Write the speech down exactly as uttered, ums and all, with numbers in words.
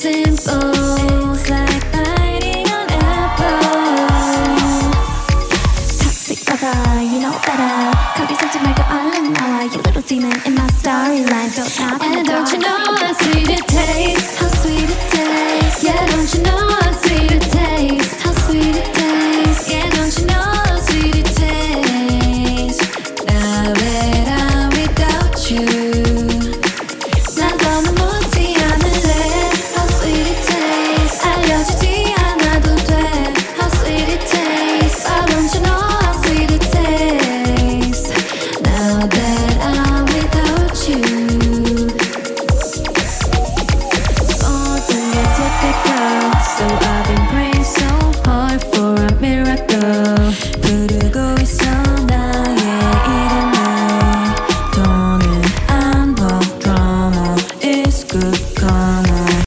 simple. It's like biting on apple. Toxic lover, you know better. 거기 서지 말고 얼른 나와. You little demon in my storyline. Don't stop. And don't you know how sweet it tastes? How sweet it tastes. Yeah, don't you know how sweet it tastes? How sweet it tastes. Yeah, don't you know how sweet it tastes? Now that I'm without you, 난 더는 묻지 않을래. How sweet it tastes. 알려주지 않아도 돼. How sweet it tastes. Why don't you know how sweet it tastes? Now that I'm without you. 모든 게 typical, so I've been